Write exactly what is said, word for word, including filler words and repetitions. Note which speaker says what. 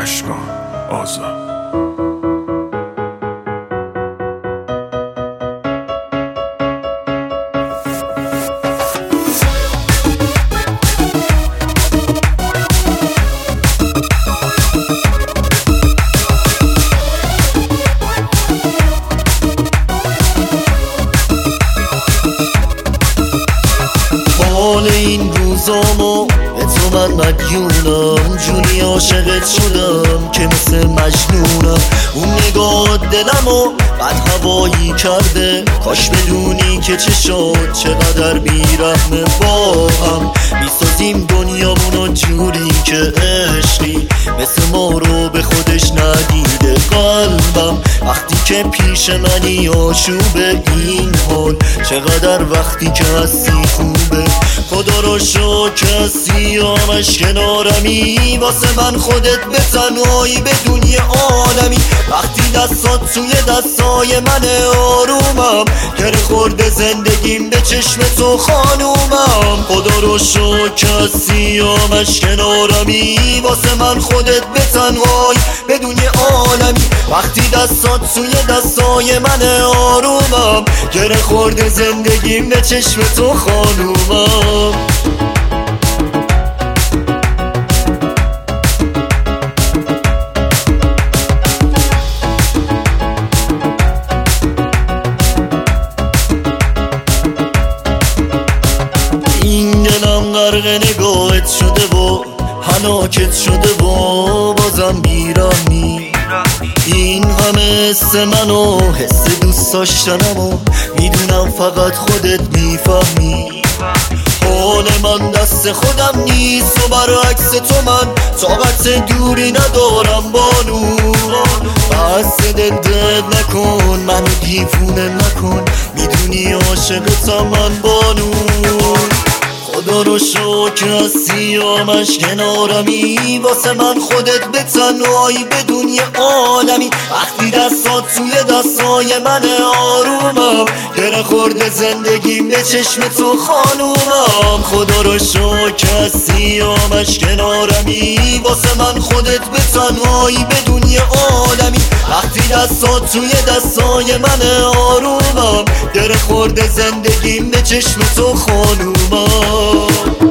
Speaker 1: اشکان آزاد.
Speaker 2: حال این روزامو به تو من مدیونم، جونی عاشقت شدم که مثل مجنونم. اون نگاه دلمو بد هوایی کرده، کاش بدونی که چه شد چقدر بیرحمه. با هم میسازیم دنیامونو جوری که عشقی مثل ما رو به خودش ندیده. قلبم وقتی که پیش منی آشوبه، این حال چقدر وقتی که هستی خوبه. خدا رو شکر هستی آمش کنارمی، واسه من خودت به تنهایی بدون یه عالمی. وقتی دستات توی دستای من آرومم، گره خورده زندگیم به چشم تو خانومم. خدا رو شکر هستی آمش کنارمی، واسه من خودت به تنهایی بدون یه عالمی. وقتی دستات توی دستای من آرومم، گره خورده زندگیم به چشم تو خانومم. این دلم غرق نگاهت شده و هلاکت شده و بازم بیرحمی. این همه حس منو حس دوست داشتنم و میدونم فقط خودت میفهمی. حال من دست خودم نیست و برعکس تو من طاقت دوری ندارم بانو. بس دل دل نکن منو دیوونه نکن، میدونی عاشقتم من بانو. خدا رو شکر هستی آمش کنارمی، واسه من خودت به تنهایی بدون یه عالمی. وقتی دستات توی دستای من آرومم، گره خورده زندگیم به چشم تو خانومم. خدا رو شکر هستی آمش کنارمی، واسه من خودت به تنهایی بدون یه عالمی. وقتی دستات توی دستای من آرومم، گره خورده زندگیم به چشم تو خانومم.